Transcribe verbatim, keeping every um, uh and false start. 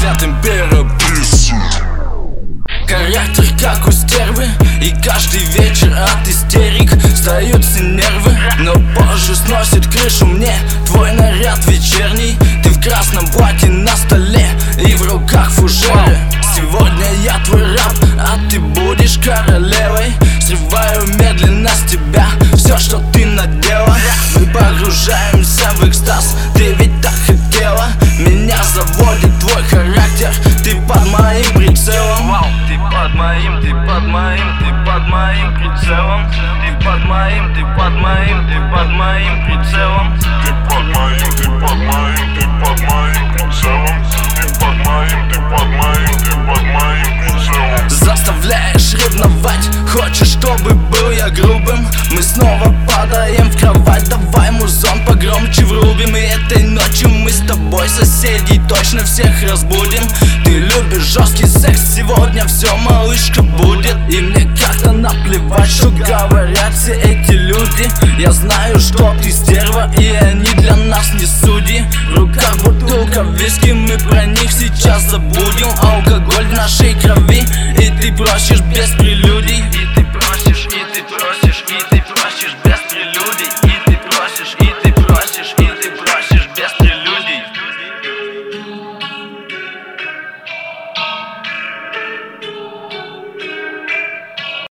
взят императрицы. Характер как у стервы, и каждый вечер от истерик сдаются нервы. Но позже сносит крышу мне твой наряд вечерний. Ты в красном платье на столе и в руках фужеры. Сегодня я твой раб, а ты будешь королевой. Срываю медленно с тебя все, что ты надела. Мы погружаемся в экстаз, ты ведь так хотела. Меня заводит твой характер, ты под моим прицелом. Ты под моим, ты под моим, ты под моим прицелом. Ты под моим, ты под моим, ты под моим прицелом. Ты под моим, ты под моим, ты под моим прицелом. Ты под моим, ты под моим, ты под моим прицелом. Заставляешь ревновать, хочешь, чтобы был я грубым. Мы снова падаем в кровать, давай музон погромче врубим. И этой ночью мы с тобой соседей точно всех разбудим. Ты любишь жесткий секс, сегодня все, малышка, будет. И мне как-то наплевать, что говорят все эти люди. Я знаю, что ты стерва, и они для нас не судьи. В руках бутылка виски, мы про них сейчас забудем. Алкоголь в нашей крови,